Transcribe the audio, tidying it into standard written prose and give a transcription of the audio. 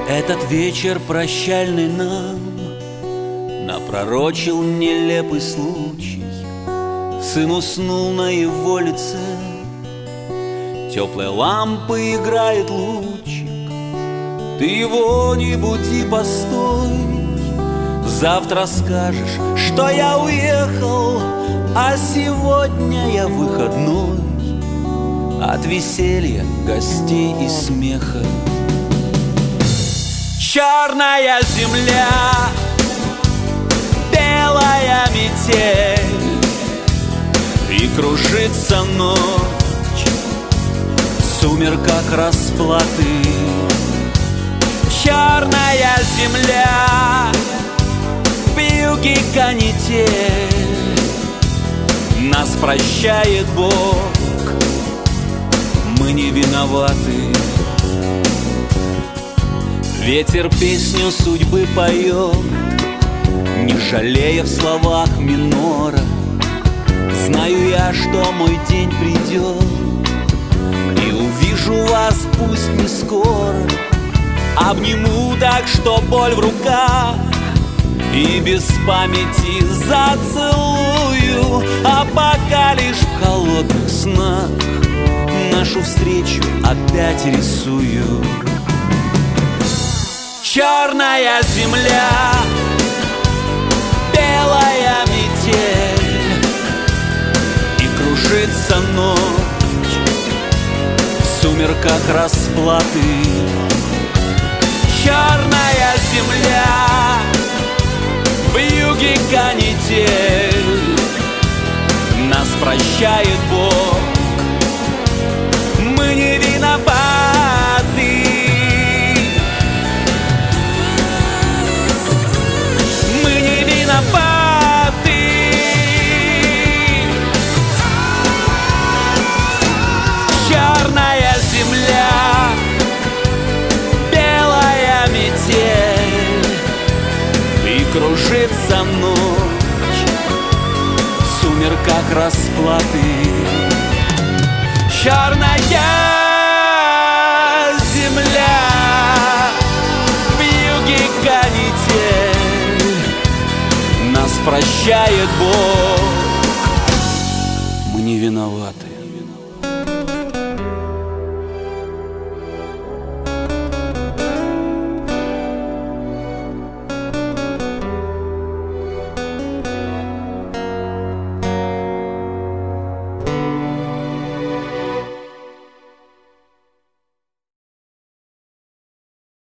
Этот вечер прощальный нам напророчил нелепый случай. Сын уснул на его лице, теплой лампы играет лучик. Ты его не буди, постой, завтра скажешь, что я уехал, а сегодня я выходной от веселья, гостей и смеха. Черная земля, белая метель, и кружится ночь в сумерках расплаты. Черная земля, вьюги канитель, нас прощает Бог, мы не виноваты. Ветер песню судьбы поет, не жалея в словах минора. Знаю я, что мой день придет, и увижу вас, пусть не скоро. Обниму так, что боль в руках, и без памяти зацелую. А пока лишь в холодных снах нашу встречу опять рисую. Черная земля, белая метель, и кружится ночь в сумерках расплаты. Черная земля, вьюги канитель, нас прощает Бог, мы не виноваты. Мы не виноваты. Черная земля, белая метель, и кружится ночь в сумерках расплаты. Черная земля, вьюги канитель, нас прощает Бог,